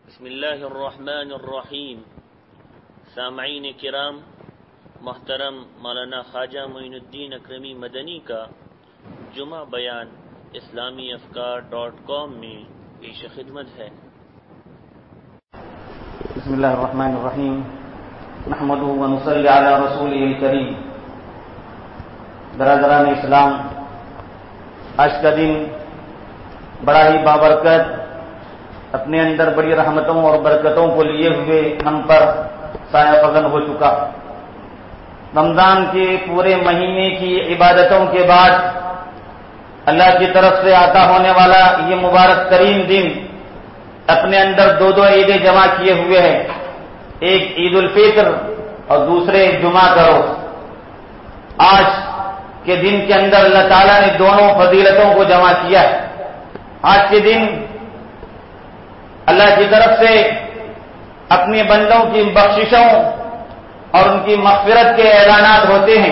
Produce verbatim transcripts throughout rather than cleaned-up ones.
بسم اللہ الرحمن الرحیم۔ سامعین کرام، محترم مولانا خواجہ معین الدین اکرمی مدنی کا جمعہ بیان اسلامی افکار ڈاٹ کام میں پیش خدمت ہے۔ بسم اللہ الرحمن الرحیم، نحمدہ ونصلی علی رسولہ الکریم۔ برادران اسلام، آج کا دن بڑا ہی بابرکت، اپنے اندر بڑی رحمتوں اور برکتوں کو لیے ہوئے ہم پر سایہ فگن ہو چکا۔ رمضان کے پورے مہینے کی عبادتوں کے بعد اللہ کی طرف سے عطا ہونے والا یہ مبارک ترین دن اپنے اندر دو دو عیدیں جمع کیے ہوئے ہیں، ایک عید الفطر اور دوسرے جمعہ کا روز۔ آج کے دن کے اندر اللہ تعالیٰ نے دونوں فضیلتوں کو جمع کیا ہے۔ آج کے دن اللہ کی طرف سے اپنے بندوں کی بخششوں اور ان کی مغفرت کے اعلانات ہوتے ہیں۔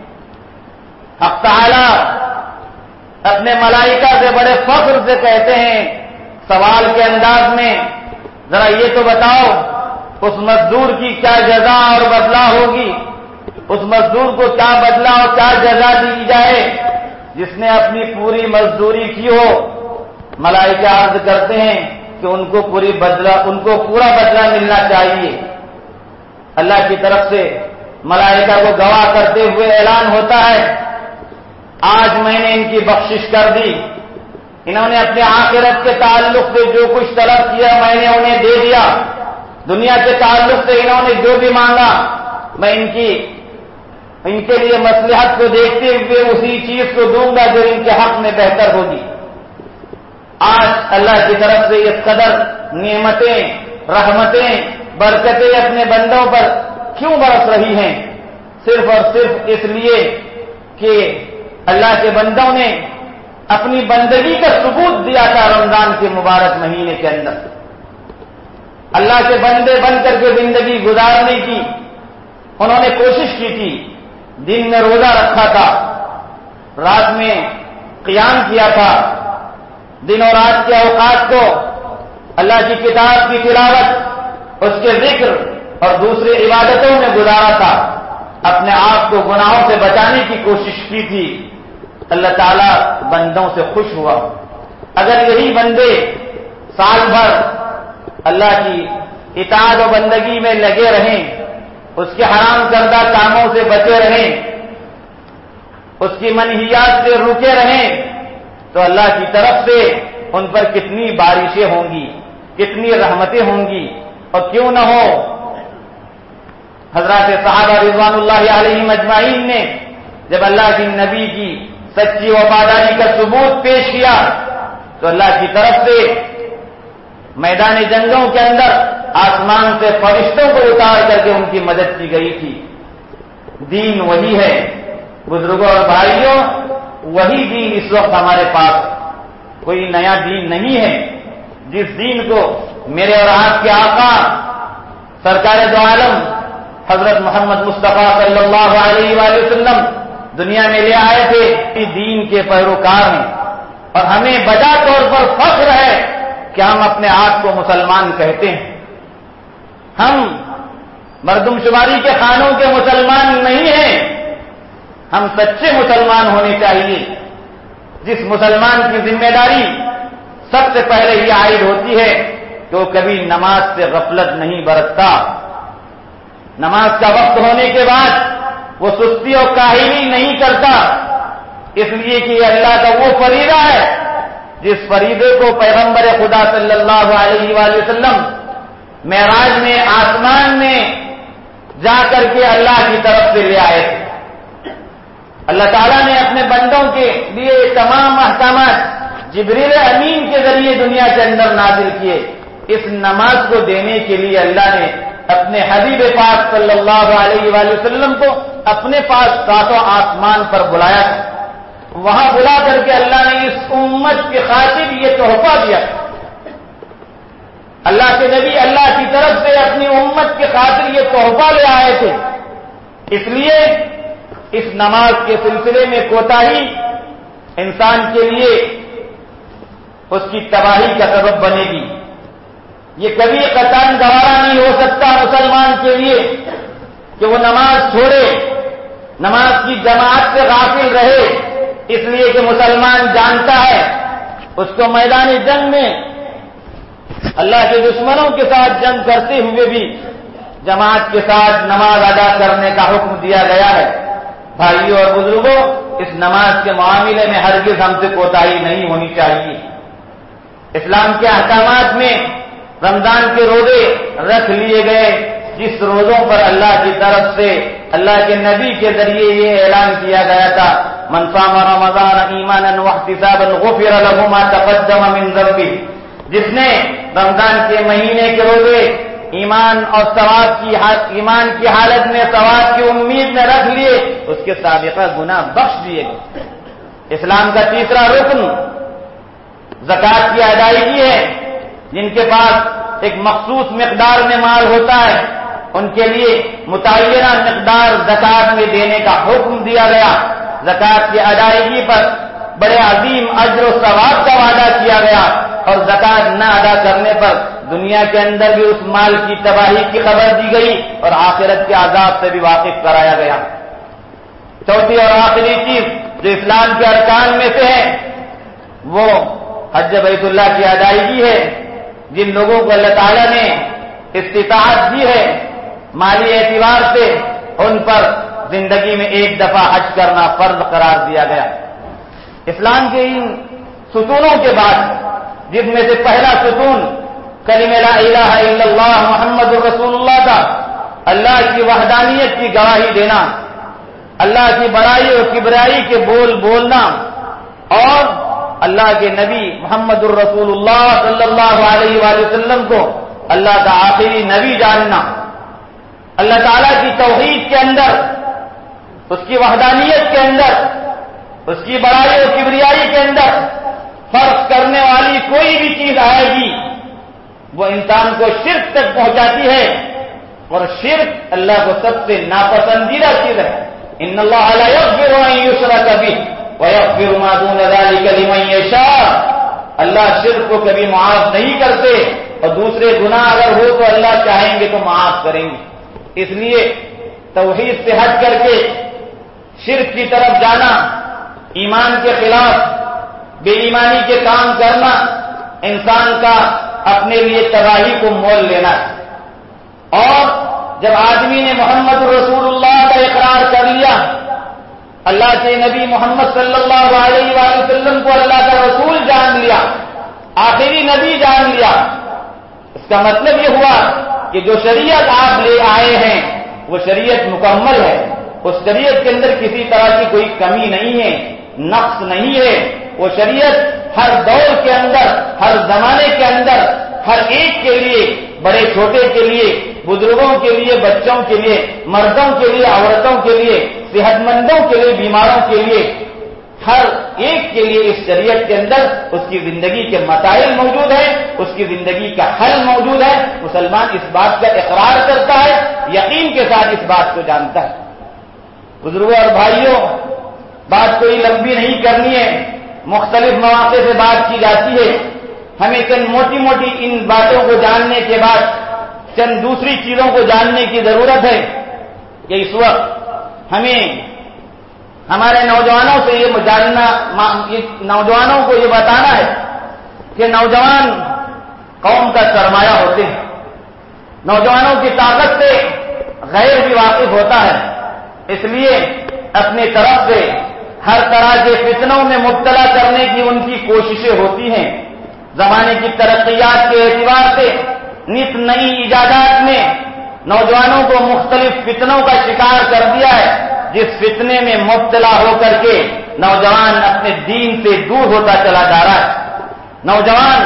حق تعالیٰ اپنے ملائکہ سے بڑے فخر سے کہتے ہیں سوال کے انداز میں، ذرا یہ تو بتاؤ اس مزدور کی کیا جزا اور بدلہ ہوگی، اس مزدور کو کیا بدلہ اور کیا جزا دی جائے جس نے اپنی پوری مزدوری کی ہو۔ ملائکہ عرض کرتے ہیں کہ ان کو پوری بدلہ ان کو پورا بدلہ ملنا چاہیے۔ اللہ کی طرف سے ملائکہ کو گواہ کرتے ہوئے اعلان ہوتا ہے، آج میں نے ان کی بخشش کر دی، انہوں نے اپنے آخرت کے تعلق سے جو کچھ طلب کیا میں نے انہیں دے دیا، دنیا کے تعلق سے انہوں نے جو بھی مانگا میں ان کی ان کے لیے مصلحت کو دیکھتے ہوئے اسی چیز کو دوں گا جو ان کے حق میں بہتر ہوگی۔ آج اللہ کی طرف سے اس قدر نعمتیں، رحمتیں، برکتیں اپنے بندوں پر کیوں برس رہی ہیں؟ صرف اور صرف اس لیے کہ اللہ کے بندوں نے اپنی بندگی کا ثبوت دیا تھا رمضان کے مبارک مہینے کے اندر۔ اللہ کے بندے بن کر کے زندگی گزارنے کی انہوں نے کوشش کی تھی، دن میں روزہ رکھا تھا، رات میں قیام کیا تھا، دن اور رات کے اوقات کو اللہ کی کتاب کی تلاوت، اس کے ذکر اور دوسری عبادتوں میں گزارا تھا، اپنے آپ کو گناہوں سے بچانے کی کوشش کی تھی۔ اللہ تعالیٰ بندوں سے خوش ہوا۔ اگر یہی بندے سال بھر اللہ کی اطاعت و بندگی میں لگے رہیں، اس کے حرام کردہ کاموں سے بچے رہیں، اس کی منہیات سے رکے رہیں، تو اللہ کی طرف سے ان پر کتنی بارشیں ہوں گی، کتنی رحمتیں ہوں گی۔ اور کیوں نہ ہو، حضرات صحابہ رضوان اللہ علیہم اجمعین نے جب اللہ کے نبی کی سچی وفاداری کا ثبوت پیش کیا تو اللہ کی طرف سے میدان جنگوں کے اندر آسمان سے فرشتوں کو اتار کر کے ان کی مدد کی گئی تھی۔ دین وہی ہے بزرگوں اور بھائیوں، وہی دین اس وقت ہمارے پاس، کوئی نیا دین نہیں ہے۔ جس دین کو میرے اور آپ کے آقا سرکار دو عالم حضرت محمد مصطفیٰ صلی اللہ علیہ وآلہ وسلم دنیا میں لے آئے تھے، دین کے پیروکار ہیں، اور ہمیں بجا طور پر فخر ہے کہ ہم اپنے آپ کو مسلمان کہتے ہیں۔ ہم مردم شماری کے خانوں کے مسلمان نہیں ہیں، ہم سچے مسلمان ہونے چاہیے۔ جس مسلمان کی ذمہ داری سب سے پہلے یہ عائد ہوتی ہے کہ وہ کبھی نماز سے غفلت نہیں برتتا، نماز کا وقت ہونے کے بعد وہ سستی اور کاہلی نہیں کرتا، اس لیے کہ یہ اللہ کا وہ فریضہ ہے جس فریضے کو پیغمبر خدا صلی اللہ علیہ وآلہ وسلم معراج میں آسمان میں جا کر کے اللہ کی طرف سے لے آئے تھے۔ اللہ تعالیٰ نے اپنے بندوں کے لیے تمام احکامات جبریل امین کے ذریعے دنیا کے اندر نازل کیے۔ اس نماز کو دینے کے لیے اللہ نے اپنے حبیب پاک صلی اللہ علیہ وآلہ وسلم کو اپنے پاس ساتوں آسمان پر بلایا تھا۔ وہاں بلا کر کے اللہ نے اس امت کی خاطر یہ تحفہ دیا۔ اللہ کے نبی اللہ کی طرف سے اپنی امت کی خاطر یہ تحفہ لے آئے تھے، اس لیے اس نماز کے سلسلے میں کوتاہی انسان کے لیے اس کی تباہی کا سبب بنے گی۔ یہ کبھی قطعاً گوارا نہیں ہو سکتا مسلمان کے لیے کہ وہ نماز چھوڑے، نماز کی جماعت سے غافل رہے، اس لیے کہ مسلمان جانتا ہے اس کو میدان جنگ میں اللہ کے دشمنوں کے ساتھ جنگ کرتے ہوئے بھی جماعت کے ساتھ نماز ادا کرنے کا حکم دیا گیا ہے۔ بھائیوں اور بزرگوں، اس نماز کے معاملے میں ہرگز ہم سے کوتاہی نہیں ہونی چاہیے۔ اسلام کے احکامات میں رمضان کے روزے رکھ لیے گئے، جس روزوں پر اللہ کی طرف سے اللہ کے نبی کے ذریعے یہ اعلان کیا گیا تھا، من صام رمضان ایمانا واحتسابا غفر له ما تقدم من ذنبه، جس نے رمضان کے مہینے کے روزے ایمان اور ثواب کی ایمان کی حالت میں ثواب کی امید میں رکھ لیے، اس کے سابقہ گناہ بخش دیے گئے۔ اسلام کا تیسرا رکن زکوٰۃ کی ادائیگی ہے۔ جن کے پاس ایک مخصوص مقدار میں مال ہوتا ہے، ان کے لیے متعینہ مقدار زکوٰۃ میں دینے کا حکم دیا گیا۔ زکوٰۃ کی ادائیگی پر بڑے عظیم اجر و ثواب کا وعدہ کیا گیا، اور زکوٰۃ نہ ادا کرنے پر دنیا کے اندر بھی اس مال کی تباہی کی خبر دی گئی اور آخرت کے عذاب سے بھی واقف کرایا گیا۔ چوتھی اور آخری چیز جو اسلام کے ارکان میں سے ہے وہ حج بیت اللہ کی ادائیگی ہے۔ جن لوگوں کو اللہ تعالیٰ نے استطاعت دی ہے مالی اعتبار سے، ان پر زندگی میں ایک دفعہ حج کرنا فرض قرار دیا گیا۔ اسلام کے ان ستونوں کے بعد جس میں سے پہلا ستون کلمہ لا الہ الا اللہ محمد رسول اللہ تھا، اللہ کی وحدانیت کی گواہی دینا، اللہ کی بڑائی اور کبریائی کے بول بولنا، اور اللہ کے نبی محمد الرسول اللہ صلی اللہ علیہ وآلہ وسلم کو اللہ کا آخری نبی جاننا، اللہ تعالیٰ کی توحید کے اندر، اس کی وحدانیت کے اندر، اس کی بڑائی اور کبریائی کے اندر فرق کرنے والی کوئی بھی چیز آئے گی وہ انسان کو شرک تک پہنچاتی ہے، اور شرک اللہ کو سب سے ناپسندیدہ چیز ہے۔ ان اللہ لا یغفر ان یشرک بہ ویغفر ما دون ذلک لمن یشاء، اللہ شرک کو کبھی معاف نہیں کرتے، اور دوسرے گناہ اگر ہو تو اللہ چاہیں گے تو معاف کریں گے۔ اس لیے توحید سے ہٹ کر کے شرک کی طرف جانا، ایمان کے خلاف بے ایمانی کے کام کرنا، انسان کا اپنے لیے تباہی کو مول لینا ہے۔ اور جب آدمی نے محمد رسول اللہ کا اقرار کر لیا، اللہ کے نبی محمد صلی اللہ علیہ وآلہ وسلم کو اللہ کا رسول جان لیا، آخری نبی جان لیا، اس کا مطلب یہ ہوا کہ جو شریعت آپ لے آئے ہیں وہ شریعت مکمل ہے، اس شریعت کے اندر کسی طرح کی کوئی کمی نہیں ہے، نقص نہیں ہے۔ وہ شریعت ہر دور کے اندر، ہر زمانے کے اندر، ہر ایک کے لیے، بڑے چھوٹے کے لیے، بزرگوں کے لیے، بچوں کے لیے، مردوں کے لیے، عورتوں کے لیے، صحت مندوں کے لیے، بیماروں کے لیے، ہر ایک کے لیے اس شریعت کے اندر اس کی زندگی کے مسائل موجود ہیں، اس کی زندگی کا حل موجود ہے۔ مسلمان اس بات کا اقرار کرتا ہے، یقین کے ساتھ اس بات کو جانتا ہے۔ بزرگوں اور بھائیوں، بات کوئی لمبی نہیں کرنی ہے، مختلف مواقع سے بات کی جاتی ہے۔ ہمیں چند موٹی موٹی ان باتوں کو جاننے کے بعد چند دوسری چیزوں کو جاننے کی ضرورت ہے کہ اس وقت ہمیں ہمارے نوجوانوں سے یہ جاننا، نوجوانوں کو یہ بتانا ہے کہ نوجوان قوم کا سرمایہ ہوتے ہیں۔ نوجوانوں کی طاقت سے غیر بھی واقف ہوتا ہے، اس لیے اپنی طرف سے ہر طرح کے فتنوں میں مبتلا کرنے کی ان کی کوششیں ہوتی ہیں۔ زمانے کی ترقیات کے اعتبار سے نت نئی ایجادات نے نوجوانوں کو مختلف فتنوں کا شکار کر دیا ہے، جس فتنے میں مبتلا ہو کر کے نوجوان اپنے دین سے دور ہوتا چلا جا رہا ہے۔ نوجوان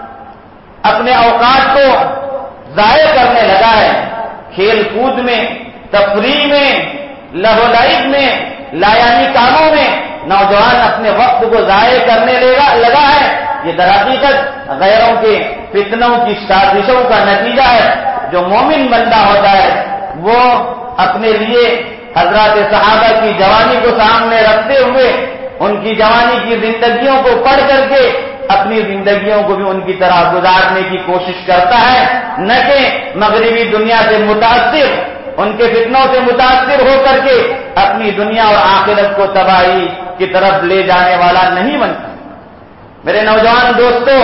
اپنے اوقات کو ضائع کرنے لگا ہے، کھیل کود میں، تفریح میں، لہو لعب میں، لایانی کاموں میں نوجوان اپنے وقت کو ضائع کرنے لگا ہے۔ یہ در حقیقت غیروں کے فتنوں کی سازشوں کا نتیجہ ہے۔ جو مومن بندہ ہوتا ہے وہ اپنے لیے حضرات صحابہ کی جوانی کو سامنے رکھتے ہوئے ان کی جوانی کی زندگیوں کو پڑھ کر کے اپنی زندگیوں کو بھی ان کی طرح گزارنے کی کوشش کرتا ہے، نہ کہ مغربی دنیا سے متاثر، ان کے فتنوں سے متاثر ہو کر کے اپنی دنیا اور آخرت کو تباہی کی طرف لے جانے والا نہیں بنتا۔ میرے نوجوان دوستوں،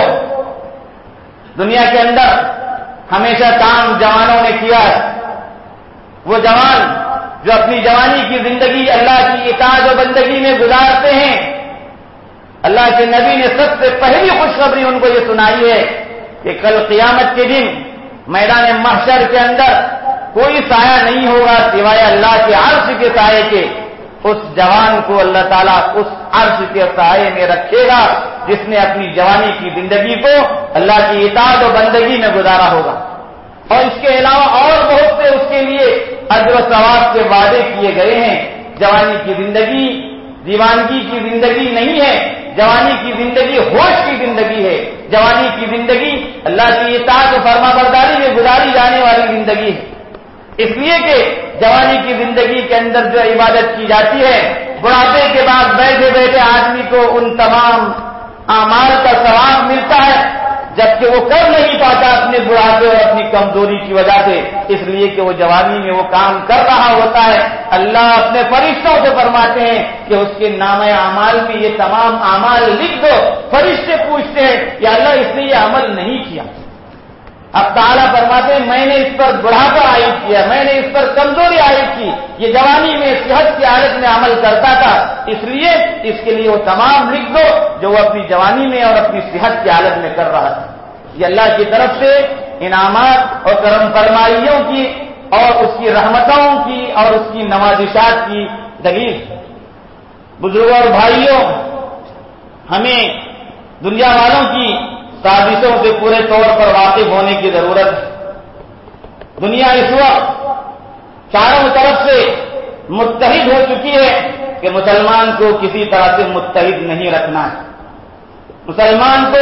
دنیا کے اندر ہمیشہ کام جوانوں نے کیا ہے۔ وہ جوان جو اپنی جوانی کی زندگی اللہ کی اطاعت و بندگی میں گزارتے ہیں، اللہ کے نبی نے سب سے پہلی خوشخبری ان کو یہ سنائی ہے کہ کل قیامت کے دن میدان محشر کے اندر کوئی سایہ نہیں ہوگا سوائے اللہ کے عرش کے سائے کے۔ اس جوان کو اللہ تعالیٰ اس عرش کے سائے میں رکھے گا جس نے اپنی جوانی کی زندگی کو اللہ کی اطاعت و بندگی میں گزارا ہوگا، اور اس کے علاوہ اور بہت سے اس کے لیے اجر و ثواب کے وعدے کیے گئے ہیں۔ جوانی کی زندگی دیوانگی کی زندگی نہیں ہے، جوانی کی زندگی ہوش کی زندگی ہے، جوانی کی زندگی اللہ کی اطاعت و فرما برداری میں گزاری جانے والی زندگی ہے۔ اس لیے کہ جوانی کی زندگی کے اندر جو عبادت کی جاتی ہے، بڑھاپے کے بعد بیٹھے بیٹھے آدمی کو ان تمام اعمال کا ثواب ملتا ہے، جبکہ وہ کر نہیں پاتا اپنے بڑھاپے اور اپنی کمزوری کی وجہ سے، اس لیے کہ وہ جوانی میں وہ کام کر رہا ہوتا ہے۔ اللہ اپنے فرشتوں سے فرماتے ہیں کہ اس کے نامہ اعمال میں یہ تمام اعمال لکھ دو۔ فرشتے پوچھتے ہیں یا اللہ اس نے یہ عمل نہیں کیا؟ اب تعالیٰ فرماتے ہیں میں نے اس پر بڑھاپا عائد کیا، میں نے اس پر کمزوری عائد کی، یہ جوانی میں صحت کی حالت میں عمل کرتا تھا، اس لیے اس کے لیے وہ تمام لکھ دو جو وہ اپنی جوانی میں اور اپنی صحت کی حالت میں کر رہا تھا۔ یہ اللہ کی طرف سے انعامات اور کرم فرمائیوں کی اور اس کی رحمتوں کی اور اس کی نوازشات کی دلیل۔ بزرگوں اور بھائیوں، ہمیں دنیا والوں کی سازشوں سے پورے طور پر واقف ہونے کی ضرورت ہے۔ دنیا اس وقت چاروں طرف سے متحد ہو چکی ہے کہ مسلمان کو کسی طرح سے متحد نہیں رکھنا ہے۔ مسلمان کو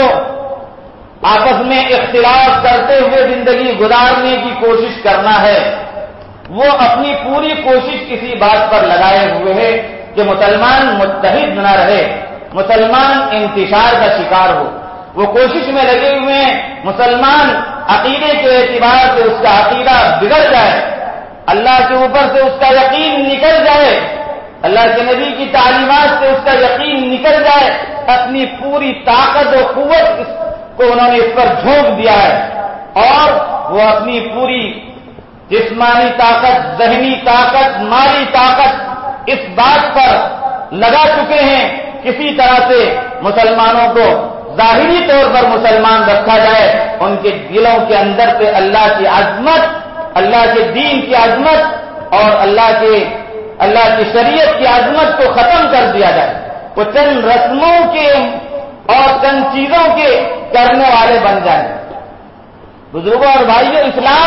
آپس میں اختلاف کرتے ہوئے زندگی گزارنے کی کوشش کرنا ہے۔ وہ اپنی پوری کوشش کسی بات پر لگائے ہوئے ہے کہ مسلمان متحد نہ رہے، مسلمان انتشار کا شکار ہو۔ وہ کوشش میں لگے ہوئے ہیں مسلمان عقیدے کے اعتبار سے اس کا عقیدہ بگڑ جائے، اللہ کے اوپر سے اس کا یقین نکل جائے، اللہ کے نبی کی تعلیمات سے اس کا یقین نکل جائے۔ اپنی پوری طاقت و قوت کو انہوں نے اس پر جھونک دیا ہے، اور وہ اپنی پوری جسمانی طاقت، ذہنی طاقت، مالی طاقت اس بات پر لگا چکے ہیں کسی طرح سے مسلمانوں کو ظاہری طور پر مسلمان رکھا جائے، ان کے دلوں کے اندر سے اللہ کی عظمت، اللہ کے دین کی عظمت اور اللہ کے اللہ کی شریعت کی عظمت کو ختم کر دیا جائے۔ وہ چند رسموں کے اور چند چیزوں کے کرنے والے بن جائیں۔ بزرگوں اور بھائیوں، اسلام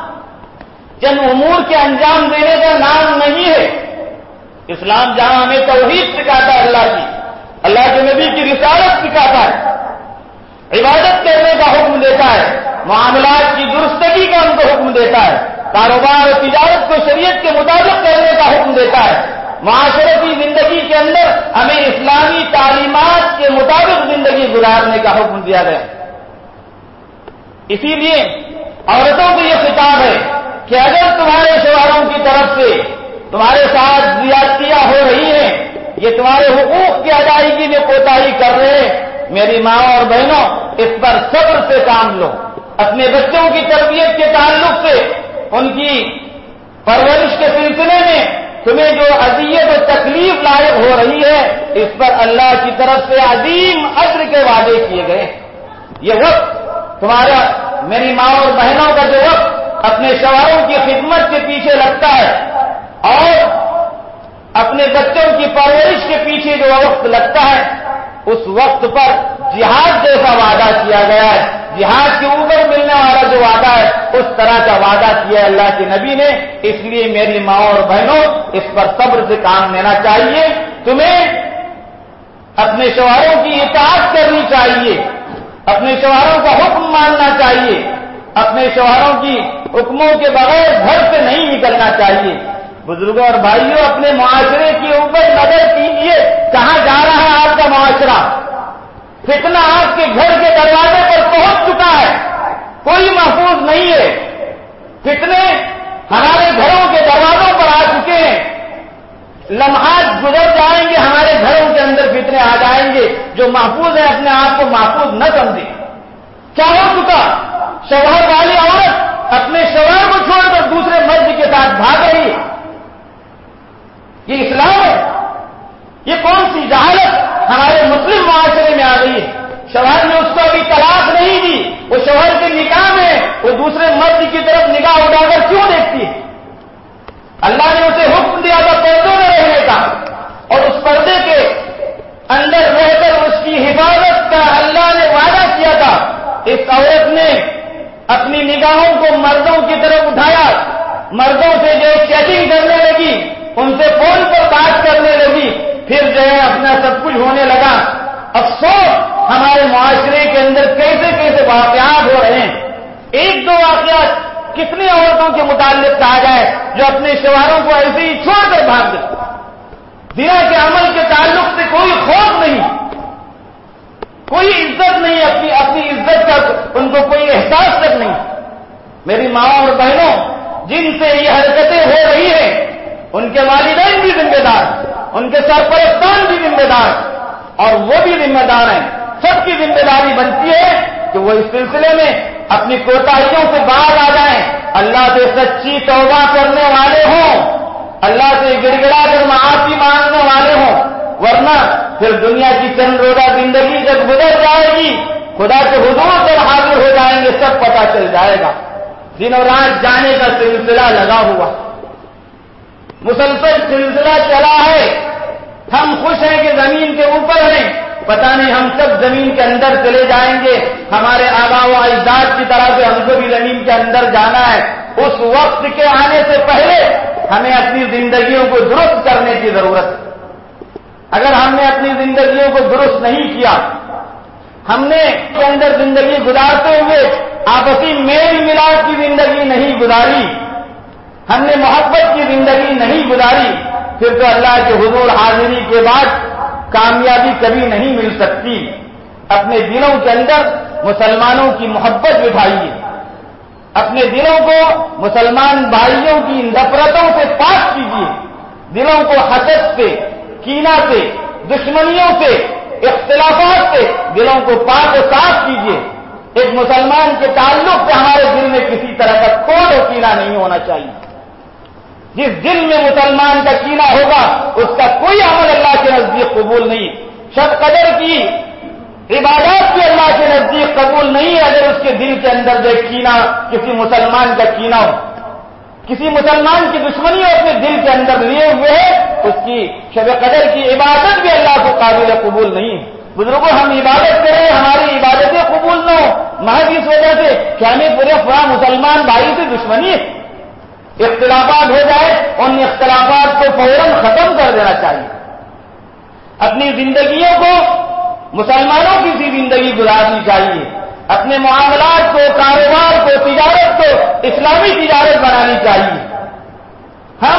چند امور کے انجام دینے کا نام نہیں ہے۔ اسلام جہاں ہمیں توحید سکھاتا ہے، اللہ کی اللہ کے نبی کی رسالت سکھاتا ہے، عبادت کرنے کا حکم دیتا ہے، معاملات کی درستگی کا ان کو حکم دیتا ہے، کاروبار اور تجارت کو شریعت کے مطابق کرنے کا حکم دیتا ہے، معاشرتی زندگی کے اندر ہمیں اسلامی تعلیمات کے مطابق زندگی گزارنے کا حکم دیا گیا۔ اسی لیے عورتوں کو یہ خطاب ہے کہ اگر تمہارے شوہروں کی طرف سے تمہارے ساتھ زیادتیاں ہو رہی ہیں، یہ تمہارے حقوق کی ادائیگی میں کوتاہی کر رہے ہیں، میری ماں اور بہنوں اس پر صبر سے کام لو۔ اپنے بچوں کی تربیت کے تعلق سے، ان کی پرورش کے سلسلے میں تمہیں جو اذیت و تکلیف لاحق ہو رہی ہے، اس پر اللہ کی طرف سے عظیم اجر کے وعدے کیے گئے۔ یہ وقت تمہارا، میری ماں اور بہنوں کا جو وقت اپنے شوہروں کی خدمت کے پیچھے لگتا ہے اور اپنے بچوں کی پرورش کے پیچھے جو وقت لگتا ہے، اس وقت پر جہاد جیسا وعدہ کیا گیا ہے، جہاد کے اوپر ملنے والا جو وعدہ ہے اس طرح کا وعدہ کیا ہے اللہ کے نبی نے۔ اس لیے میری ماں اور بہنوں اس پر صبر سے کام لینا چاہیے، تمہیں اپنے شوہروں کی اطاعت کرنی چاہیے، اپنے شوہروں کا حکم ماننا چاہیے، اپنے شوہروں کی حکموں کے بغیر گھر سے نہیں نکلنا چاہیے۔ بزرگوں اور بھائیوں، اپنے معاشرے کے اوپر نظر کیجیے، کہاں جا رہا ہے آپ کا معاشرہ؟ فتنہ آپ کے گھر کے دروازے پر پہنچ چکا ہے، کوئی محفوظ نہیں ہے۔ فتنے ہمارے گھروں کے دروازوں پر آ چکے ہیں، لمحات گزر جائیں گے، ہمارے گھروں کے اندر فتنے آ جائیں گے۔ جو محفوظ ہے اپنے آپ کو محفوظ نہ سمجھے۔ کیا ہو چکا؟ شوہر والی عورت اپنے شوہر کو چھوڑ کر دوسرے مرد کے ساتھ بھاگ رہی ہے۔ یہ اسلام ہے؟ یہ کون سی جہالت ہمارے مسلم معاشرے میں آ گئی ہے؟ شوہر نے اس کو ابھی طلاق نہیں دی، وہ شوہر کے نکاح میں وہ دوسرے مرد کی طرف نگاہ اٹھا کر کیوں دیکھتی ہے؟ اللہ نے اسے حکم دیا تھا پردوں میں رہنے کا، اور اس پردے کے اندر رہ کر اس کی حفاظت کا اللہ نے وعدہ کیا تھا۔ اس عورت نے اپنی نگاہوں کو مردوں کی طرف اٹھایا، مردوں سے جو چیٹنگ کرنے لگی، ان سے فون پر بات کرنے لگی، پھر جو ہے اپنا سب کچھ ہونے لگا۔ افسوس ہمارے معاشرے کے اندر کیسے کیسے واقعات ہو رہے ہیں۔ ایک دو واقعات کتنی عورتوں کے متعلق کہا جائے جو اپنے شوہروں کو ایسے ہی چھوڑ کر بھاگ گئے۔ زنا کے عمل کے تعلق سے کوئی خوف نہیں، کوئی عزت نہیں، اپنی اپنی عزت کا ان کو کوئی احساس تک نہیں۔ میری ماں اور بہنوں، جن سے یہ حرکتیں ہو رہی ہیں ان کے والدین بھی ذمہ دار، ان کے سرپرستان بھی ذمہ دار، اور وہ بھی ذمہ دار ہیں۔ سب کی ذمہ داری بنتی ہے کہ وہ اس سلسلے میں اپنی کوتاہیوں سے باہر آ جائیں، اللہ سے سچی توبہ کرنے والے ہوں، اللہ سے گڑ گڑا کر معافی مانگنے والے ہوں، ورنہ پھر دنیا کی چند روزہ زندگی جب گزر جائے گی، خدا کے حضور جب حاضر ہو جائیں گے سب پتہ چل جائے گا۔ دن اور رات جانے کا سلسلہ لگا ہوا، مسلسل سلسلہ چلا ہے۔ ہم خوش ہیں کہ زمین کے اوپر ہیں، پتہ نہیں ہم سب زمین کے اندر چلے جائیں گے۔ ہمارے آباء و اجداد کی طرح سے ہم کو بھی زمین کے اندر جانا ہے۔ اس وقت کے آنے سے پہلے ہمیں اپنی زندگیوں کو درست کرنے کی ضرورت ہے۔ اگر ہم نے اپنی زندگیوں کو درست نہیں کیا، ہم نے کے اندر زندگی گزارتے ہوئے آپسی میل ملاپ کی زندگی نہیں گزاری، ہم نے محبت کی زندگی نہیں گزاری، پھر تو اللہ کے حضور حاضری کے بعد کامیابی کبھی نہیں مل سکتی۔ اپنے دلوں کے اندر مسلمانوں کی محبت بٹھائیے، اپنے دلوں کو مسلمان بھائیوں کی نفرتوں سے پاک کیجیے، دلوں کو حسد سے، کینہ سے، دشمنیوں سے، اختلافات سے دلوں کو پاک و صاف کیجیے۔ ایک مسلمان کے تعلق سے ہمارے دل میں کسی طرح کا کوڑ و کینہ نہیں ہونا چاہیے۔ جس دل میں مسلمان کا کینہ ہوگا اس کا کوئی عمل اللہ کے نزدیک قبول نہیں۔ شب قدر کی عبادات بھی اللہ کے نزدیک قبول نہیں ہے اگر اس کے دل کے اندر جو کینہ، کسی مسلمان کا کینہ ہو، کسی مسلمان کی دشمنی اپنے دل کے اندر لیے ہوئے ہے، اس کی شب قدر کی عبادت بھی اللہ کو قابل قبول نہیں ہے۔ بزرگوں، ہم عبادت کریں، ہماری عبادتیں قبول نہ ہو محض اس وجہ سے کہ ہمیں پورے فلاں مسلمان بھائی سے دشمنی ہے۔ اختلافات ہو جائے، ان اختلافات کو فوراً ختم کر دینا چاہیے۔ اپنی زندگیوں کو مسلمانوں کی سی زندگی گزارنی چاہیے، اپنے معاملات کو، کاروبار کو، تجارت کو اسلامی تجارت بنانی چاہیے۔ ہم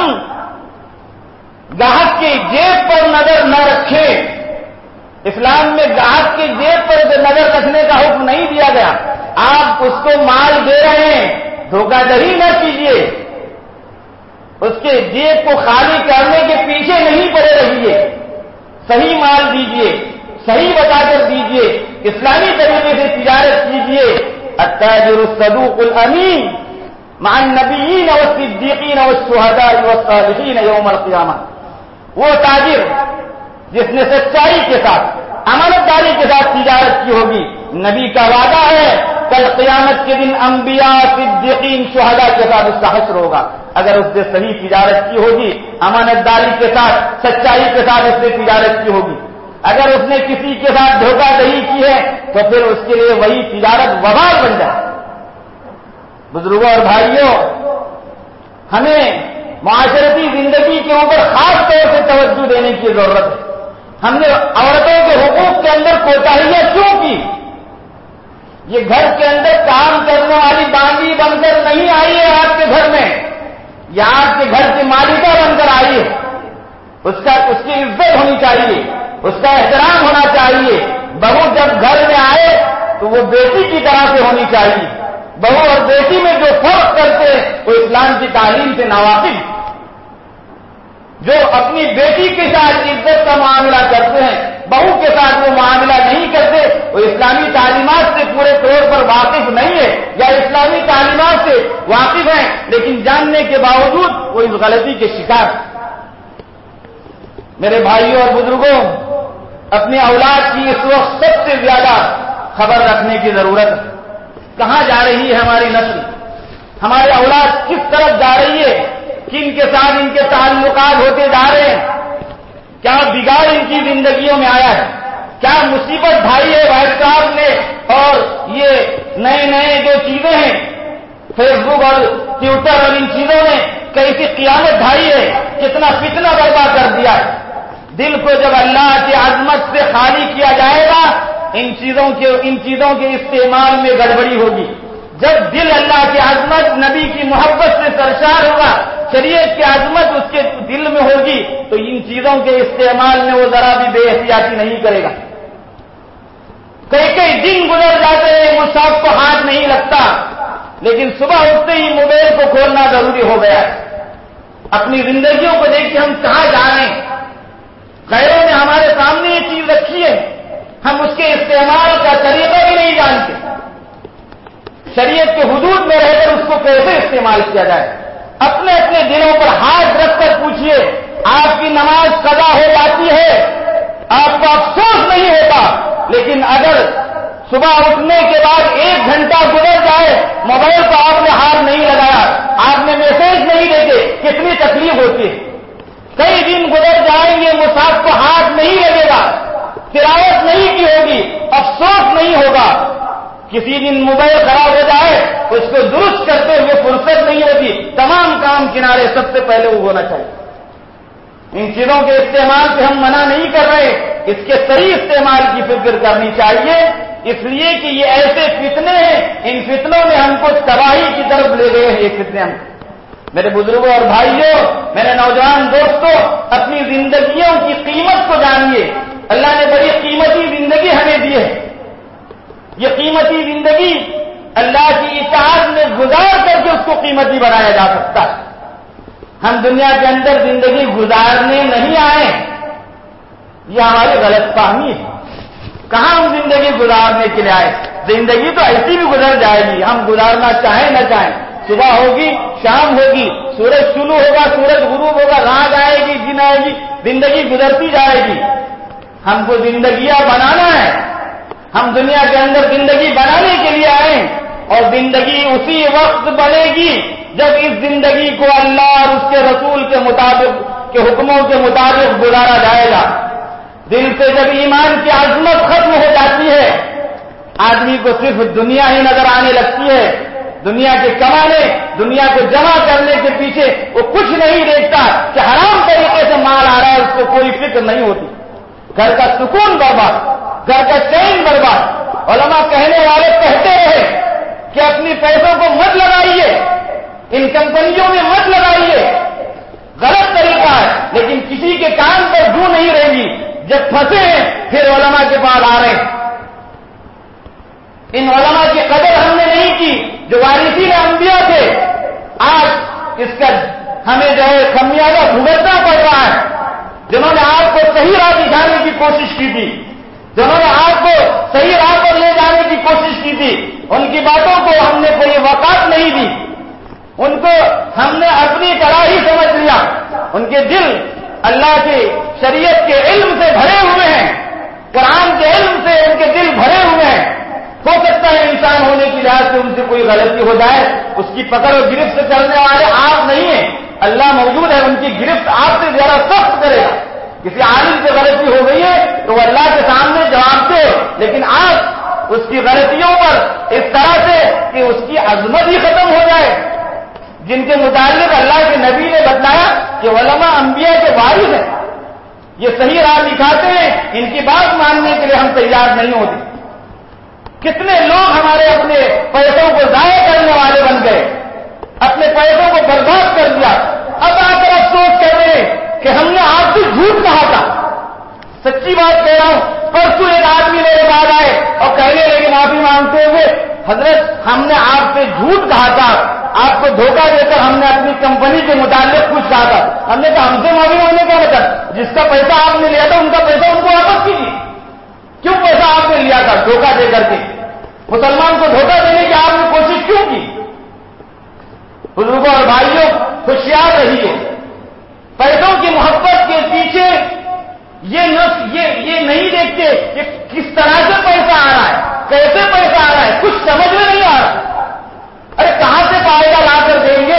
گاہک کی جیب پر نظر نہ رکھیں۔ اسلام میں گاہک کی جیب پر نظر رکھنے کا حکم نہیں دیا گیا۔ آپ اس کو مال دے رہے ہیں، دھوکہ دہی نہ کیجیے، اس کے جیب کو خالی کرنے کے پیچھے نہیں پڑے رہیے، صحیح مال دیجیے، صحیح بتا کر دیجیے، اسلامی طریقے سے تجارت کیجیے۔ التاجر الصدوق الامین مع النبیین والصدیقین والشہداء والصالحین یوم القیامہ۔ وہ تاجر جس نے سچائی کے ساتھ، امانت داری کے ساتھ تجارت کی ہوگی، نبی کا وعدہ ہے کل قیامت کے دن انبیاء، صدیقین، شہداء کے ساتھ اس کا حشر ہوگا۔ اگر اس نے صحیح تجارت کی ہوگی، امانت داری کے ساتھ، سچائی کے ساتھ اس نے تجارت کی ہوگی، اگر اس نے کسی کے ساتھ دھوکہ دہی کی ہے تو پھر اس کے لیے وہی تجارت وبال بن جائے۔ بزرگوں اور بھائیوں، ہمیں معاشرتی زندگی کے اوپر خاص طور سے توجہ دینے کی ضرورت ہے۔ ہم نے عورتوں کے حقوق کے اندر کوتاہیاں کیوں کی؟ یہ گھر کے اندر کام کرنے والی باندھی بن کر نہیں آئی ہے آپ کے گھر میں، یہ آپ کے گھر کی مالکہ بن کر آئی ہے۔ اس کا اس کی عزت ہونی چاہیے، اس کا احترام ہونا چاہیے۔ بہو جب گھر میں آئے تو وہ بیٹی کی طرح سے ہونی چاہیے. بہو اور بیٹی میں جو فرق کرتے ہیں وہ اسلام کی تعلیم سے ناواقف. جو اپنی بیٹی کے ساتھ عزت کا معاملہ کرتے ہیں, بہو کے ساتھ وہ معاملہ نہیں کرتے, وہ اسلامی تعلیمات سے پورے طور پر واقف نہیں ہے, یا اسلامی تعلیمات سے واقف ہیں لیکن جاننے کے باوجود وہ اس غلطی کے شکار. میرے بھائیوں اور بزرگوں, اپنی اولاد کی اس وقت سب سے زیادہ خبر رکھنے کی ضرورت ہے. کہاں جا رہی ہے ہماری نسل؟ ہماری اولاد کس طرف جا رہی ہے؟ کن کے ساتھ ان کے تعلقات ہوتے جا رہے ہیں؟ کیا بگاڑ ان کی زندگیوں میں آیا ہے؟ کیا مصیبت ڈھائی ہے واٹس ایپ نے اور یہ نئے نئے جو چیزیں ہیں فیس بک اور ٹویٹر اور ان چیزوں نے کیسی قیامت ڈھائی ہے, کتنا فتنہ برپا کر دیا ہے. دل کو جب اللہ کی عظمت سے خالی کیا جائے گا, ان چیزوں کے ان چیزوں کے استعمال میں گڑبڑی ہوگی. جب دل اللہ کی عظمت, نبی کی محبت سے سرشار ہوگا, شریعت کی عظمت اس کے دل میں ہوگی, تو ان چیزوں کے استعمال میں وہ ذرا بھی بے احتیاطی نہیں کرے گا. کئی کئی دن گزر جاتے ہیں مصحف کو ہاتھ نہیں لگتا, لیکن صبح اٹھتے ہی موبائل کو کھولنا ضروری ہو گیا ہے. اپنی زندگیوں کو دیکھ کے ہم کہاں جا رہے ہیں؟ غیروں نے ہمارے سامنے یہ چیز رکھی ہے, ہم اس کے استعمال کا طریقہ بھی نہیں جانتے. شریعت کے حدود میں رہ کر اس کو کیسے استعمال کیا جائے؟ اپنے اپنے دلوں پر ہاتھ رکھ کر پوچھئے, آپ کی نماز قضا ہو جاتی ہے, آپ کو افسوس نہیں ہوتا, لیکن اگر صبح اٹھنے کے بعد ایک گھنٹہ گزر جائے, موبائل کو آپ نے ہاتھ نہیں لگایا, آپ نے میسج نہیں دیکھے, کتنی تکلیف ہوتی ہے. کئی دن گزر جائیں گے, مصحف کو ہاتھ نہیں لگے گا, تلاوت نہیں کی ہوگی, افسوس نہیں ہوگا. کسی دن موبائل خراب ہو جائے, اس کو درست کرتے ہوئے فرصت نہیں ہوتی, تمام کام کنارے سب سے پہلے وہ ہونا چاہیے. ان چیزوں کے استعمال سے ہم منع نہیں کر رہے, اس کے صحیح استعمال کی فکر کرنی چاہیے, اس لیے کہ یہ ایسے فتنے ہیں, ان فتنوں میں ہم کو تباہی کی طرف لے گئے ہیں. یہ فتنے ہم میرے بزرگوں اور بھائیوں, میرے نوجوان دوستوں, اپنی زندگیوں کی قیمت کو جانیے. اللہ نے بڑی قیمتی زندگی ہمیں دی ہے. یہ قیمتی زندگی اللہ کی اطاعت میں گزار کر کے اس کو قیمتی بنایا جا سکتا ہے. ہم دنیا کے اندر زندگی گزارنے نہیں آئے, یہ ہماری غلط فہمی ہے. کہاں ہم زندگی گزارنے کے لیے آئے؟ زندگی تو ایسی بھی گزر جائے گی, ہم گزارنا چاہیں نہ چاہیں. صبح ہوگی, شام ہوگی, سورج شروع ہوگا, سورج غروب ہوگا, رات آئے گی, دن آئے گی, زندگی گزرتی جائے گی. ہم کو زندگیاں بنانا ہے. ہم دنیا کے اندر زندگی بنانے کے لیے آئے, اور زندگی اسی وقت بنے گی جب اس زندگی کو اللہ اور اس کے رسول کے مطابق کے حکموں کے مطابق گزارا جائے گا. دل سے جب ایمان کی عظمت ختم ہو جاتی ہے, آدمی کو صرف دنیا ہی نظر آنے لگتی ہے. دنیا کے کمانے, دنیا کو جمع کرنے کے پیچھے وہ کچھ نہیں دیکھتا کہ حرام طریقے سے مال آ رہا ہے, اس کو کوئی فکر نہیں ہوتی. گھر کا سکون برباد, گھر کا چین برباد. علماء کہنے والے کہتے رہے کہ اپنی پیسوں کو مت لگائیے, ان کمپنیوں میں مت لگائیے, غلط طریقہ ہے, لیکن کسی کے کان پر جو نہیں رہے گی. جب پھنسے ہیں پھر علماء کے پاس آ رہے ہیں. ان علماء کی قدر ہم نے نہیں کی جو وارثین انبیاء تھے. آج اس کا ہمیں جو ہے خمیازہ بھگتنا پڑ رہا ہے. جنہوں نے آپ کو صحیح راہ دکھانے کی کوشش کی تھی, جنہوں نے آپ کو صحیح راہ پر لے جانے کی کوشش کی تھی, ان کی باتوں کو ہم نے کوئی وقت نہیں دی. ان کو ہم نے اپنی طرح ہی سمجھ لیا. ان کے دل اللہ کی شریعت کے علم سے بھرے ہوئے ہیں, قرآن کے علم سے ان کے دل بھرے ہوئے ہیں. ہو سکتا ہے انسان ہونے کی لحاظ سے ان سے کوئی غلطی ہو جائے, اس کی پکڑ اور گرفت سے چلنے والے آپ نہیں ہیں, اللہ موجود ہے. ان کی گرفت آپ سے زیادہ سخت کرے گا. کسی عالم سے غلطی ہو گئی ہے تو وہ اللہ کے سامنے جواب دے, لیکن آپ اس کی غلطیوں پر اس طرح سے کہ اس کی عظمت ہی ختم ہو جائے. جن کے متعلق اللہ کے نبی نے بتلایا کہ علماء انبیاء کے وارث ہیں, یہ صحیح راہ دکھاتے ہیں, ان کی بات ماننے کے لیے ہم تیار نہیں ہوتے. کتنے لوگ ہمارے اپنے پیسوں کو ضائع کرنے والے بن گئے, اپنے پیسوں کو برباد کر دیا. اب آ کر افسوس کر رہے ہیں کہ ہم نے آپ سے جھوٹ کہا تھا. سچی بات کہہ رہا ہوں, परसों एक आदमी मेरे पास आए और कहने लगे माफी मांगते हुए, हजरत हमने आप पे झूठ कहा था, आपको धोखा देकर हमने अपनी कंपनी के मुताबिक कुछ कहा था। हमने कहा हमसे माफी मांगने का मतलब, जिसका पैसा आपने लिया था उनका पैसा उनको वापस कीजिए। क्यों पैसा आपने लिया था धोखा दे करके? मुसलमान को धोखा देने की आपने कोशिश क्यों की? बुजुर्गों और भाइयों, होशियार रहिए। पैसों की मोहब्बत के पीछे ये नफ्स ये ये नहीं देखते कि किस तरह से पैसा आ रहा है, कैसे पैसा आ रहा है, कुछ समझ में नहीं आ रहा। अरे कहां से पाएगा ला कर देंगे?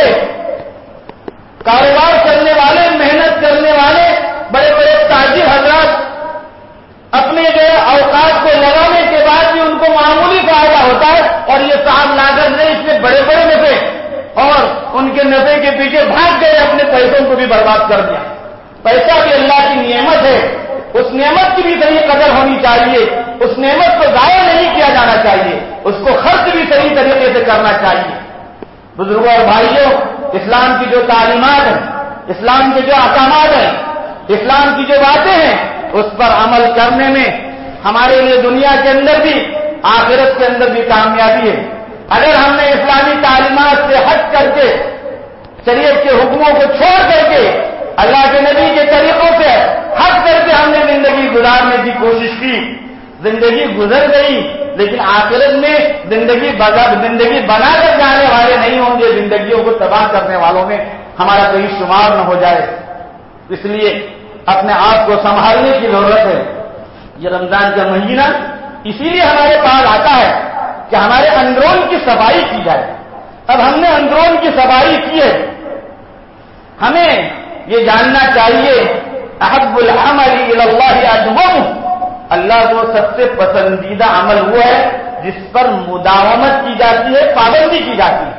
कारोबार करने वाले, मेहनत करने वाले बड़े बड़े ताजिर हजरात अपने जो औकात को लगाने के बाद भी उनको मामूली फायदा होता है, और ये साहब लाकर दे इसमें बड़े बड़े नफे, और उनके नफे के पीछे भाग गए, अपने पैसों को भी बर्बाद कर दिया। पैसा भी अल्लाह की नेमत है, उस नेमत की भी सही कदर होनी चाहिए, उस नेमत को जाया नहीं किया जाना चाहिए, उसको खर्च भी सही तरीके से करना चाहिए। बुजुर्गों और भाइयों, इस्लाम की जो तालीमात हैं, इस्लाम के जो अहकामात हैं, इस्लाम की जो बातें हैं, उस पर अमल करने में हमारे लिए दुनिया के अंदर भी आखिरत के अंदर भी कामयाबी है। अगर हमने इस्लामी तालीमात से हट करके, शरीयत के हुक्मों को छोड़ करके, अल्लाह के नबी के तरीकों से हट करके हमने जिंदगी गुजारने की कोशिश की, जिंदगी गुजर गई, लेकिन आखिरत में जिंदगी जिंदगी बनाकर जाने वाले नहीं होंगे, जिंदगियों को तबाह करने वालों में हमारा कोई शुमार न हो जाए। इसलिए अपने आप को संभालने की जरूरत है। ये रमजान का महीना इसीलिए हमारे पास आता है कि हमारे अंदरून की सफाई की जाए। अब हमने अंदरून की सफाई की है, हमें ये जानना चाहिए अहब्बुल अमली इलल्लाहि अदवमुहु, अल्लाह को सबसे पसंदीदा अमल वो है जिस पर मुदावमत की जाती है, पाबंदी की जाती है।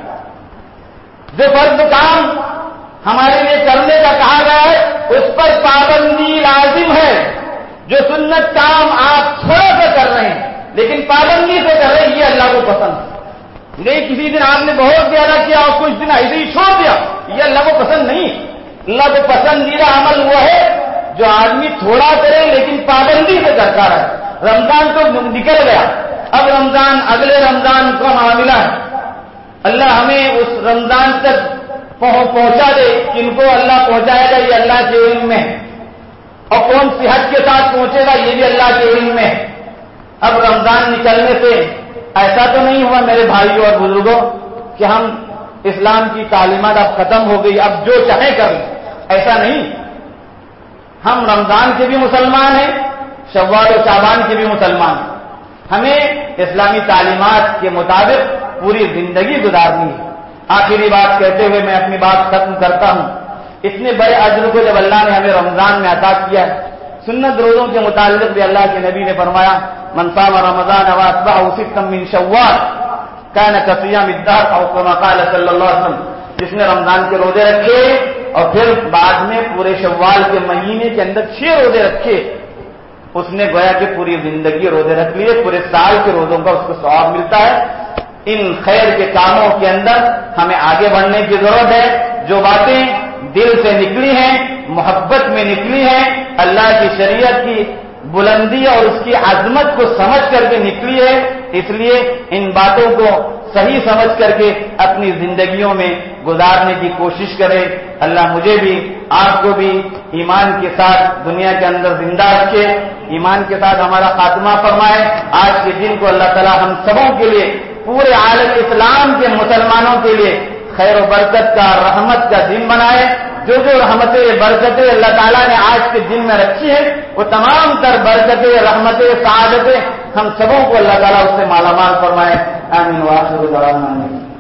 जो फर्ज काम हमारे लिए करने का कहा गया है उस पर पाबंदी लाजिम है। जो सुन्नत काम आप थोड़ा सा कर रहे हैं लेकिन पाबंदी से कर रहे हैं, ये अल्लाह को पसंद नहीं। किसी दिन आपने बहुत ज्यादा किया और कुछ दिन ऐसे ही छोड़ दिया, ये अल्लाह को पसंद नहीं। अल्लाह को पसंदीदा अमल वो है जो आदमी थोड़ा करे लेकिन पाबंदी से करता रहे। रमजान तो निकल गया, अब रमजान अगले रमजान का मामला है। अल्लाह हमें उस रमजान तक पहुंचा दे, किनको अल्लाह पहुंचाएगा ये अल्लाह के इल्म में है, और कौन सेहत के साथ पहुंचेगा ये भी अल्लाह के इल्म में है। अब रमजान निकलने से ऐसा तो नहीं हुआ मेरे भाइयों और बुजुर्गों कि हम इस्लाम की तालीमात अब खत्म हो गई, अब जो चाहे कर लें, ऐसा नहीं। हम रमजान के भी मुसलमान हैं, शव्वाल और शाबान के भी मुसलमान। हमें इस्लामी तालीमात के मुताबिक पूरी जिंदगी गुजारनी है। आखिरी बात कहते हुए मैं अपनी बात खत्म करता हूं। इतने बड़े अज्र को जब अल्लाह ने हमें रमजान में अता किया है, सुन्नत रोजों के मुतालिक भी अल्लाह के नबी ने फरमाया, मन सामा रमजान व अतबअहु सित्तन मिन शव्वाल कान कसियाम इद्दार औ कमा क़ाल सल्लल्लाहु अलैहि वसल्लम। जिसने रमजान के रोजे रखे और फिर बाद में पूरे शव्वाल के महीने के अंदर छह रोजे रखे, उसने गोया कि पूरी जिंदगी रोजे रख लिए, पूरे साल के रोजों का उसको सवाब मिलता है। इन खैर के कामों के अंदर हमें आगे बढ़ने की जरूरत है। जो बातें दिल से निकली हैं, मोहब्बत में निकली हैं, अल्लाह की शरीयत की बुलंदी और उसकी अजमत को समझ करके निकली है, इसलिए इन बातों को सही समझ करके अपनी जिंदगियों में गुजारने की कोशिश करें। अल्लाह मुझे भी आपको भी ईमान के साथ दुनिया के अंदर जिंदा रखे, ईमान के साथ हमारा खात्मा फरमाए। आज के दिन को अल्लाह ताला हम सबों के लिए, पूरे आलम इस्लाम के मुसलमानों के लिए खैर और बरकत का, रहमत का दिन बनाए। जो जो रहमतें बरकतें अल्लाह ताला ने आज के दिन में रखी है, वो तमाम तर बरकतें, रहमतें, सआदतें हम सबों को अल्लाह ताला उससे मालामाल फरमाए। आमीन व आखिर दअवाना।